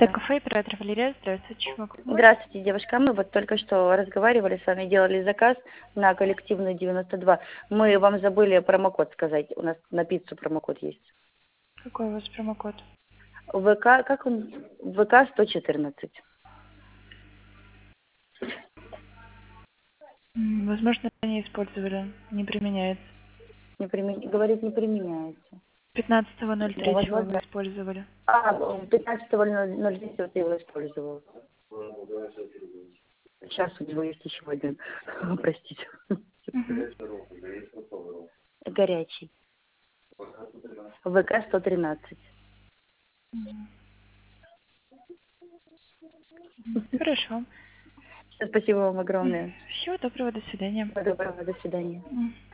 Да. кафе, оператор Валерия, здравствуйте, чем могу помочь? Здравствуйте, девушка. Мы вот только что разговаривали с вами, делали заказ на коллективную 92. Мы вам забыли промокод сказать. У нас на пиццу промокод есть. Какой у вас промокод? ВК, как он? ВК 114. Возможно, не использовали, не применяется. Говорит, не применяется. 15.03 вы Возможно. использовали. 15.03 вот я его использовал. Сейчас у него есть еще один. Простите. Мгм. Горячий. ВК 113. Хорошо. Спасибо вам огромное. Всего доброго, до свидания. Всего доброго, до свидания.